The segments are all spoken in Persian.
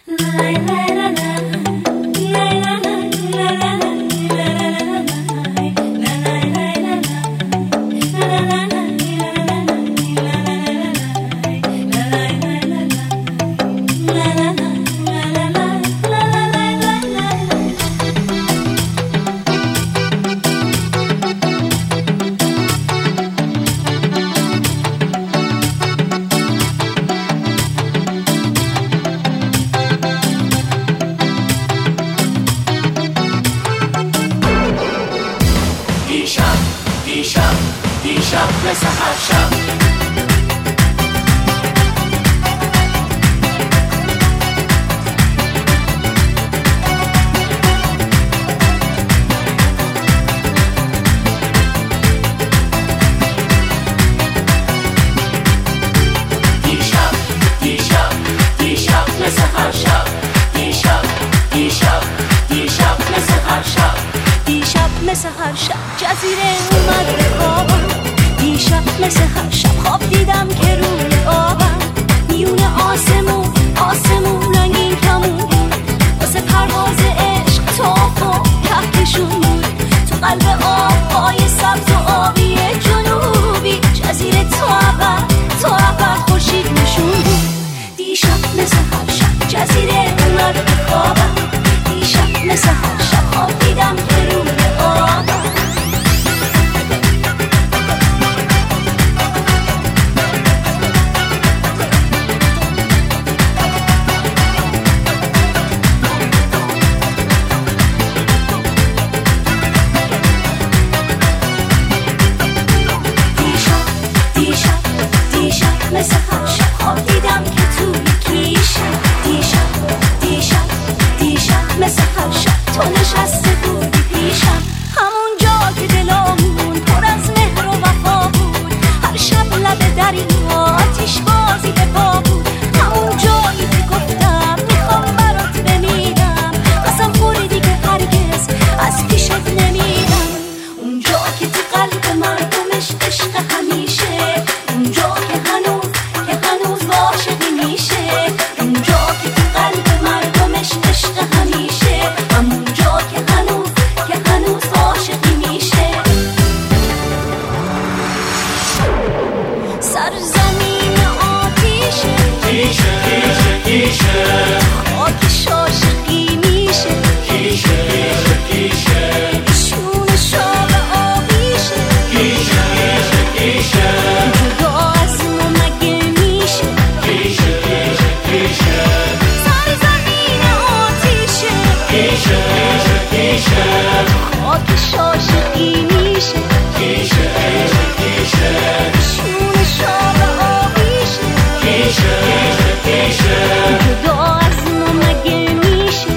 دیشب مثل هر شب دیشب مثل هر شب دیشب مثل هر شب مثل هر شب جزیره اومد به خوابم دیشب مثل هر شب خواب دیدم که روی آبم میون آسمون رنگین کمون واسه پرواز عشق تاف و کهکشون بود تو قلب آبهای سبز و آبی جنوبی جزیره تو ابد خورشید نشون بود دیشب مثل هر شب جزیره اومد به خوابم دیشب مثل هر شب خواب دیدم که روی مثل هر شب خواب دیدم که توی کیشه دیشب مثل هر شب تو نشسته بودی پیشم همون جا که دلامون پر از مهر و وفا بود هر شب لب دریا آتیش بازی به پا بود همون جایی که گفتم میخوام برات بمیرم قسم خوردی که هرگز از پیشت نمیرم اونجا که تو قلب مردمش عشق همیشه اونجا که هنوز عاشقی میشه اونجا که تو قلب مردمش عشق همیشه همونجا که هنوز عاشقی میشه سرزمین آتیشه خاکش عاشقی میشه شون شاب آبیشه جدا از ما مگه میشه سرزمین آتیشه خاکش عاشقی میشه شون شاب آبیشه جدا از ما مگه میشه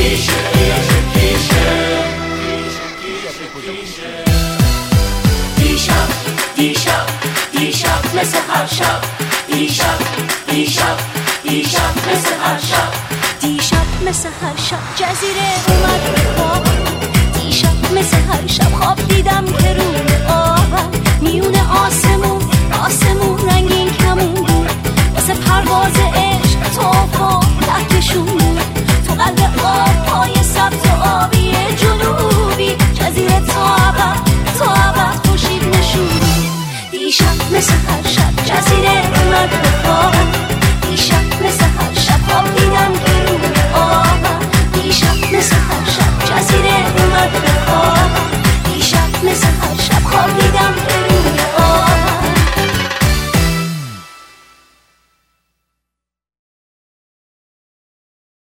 دیشب مثل هر شب دیشب مثل هر شب مثل هر شب جزیره اومد به خوابم دیشب مثل هر شب خواب دیدم که روی آبم میون آسمون رنگین کمون بود واسه پرواز عشق تاف و کهکشون بود تو قلب آبهای سبز و آبی جنوبی جزیره تا ابد خورشید نشون بود دیشب مثل هر شب جزیره اومد به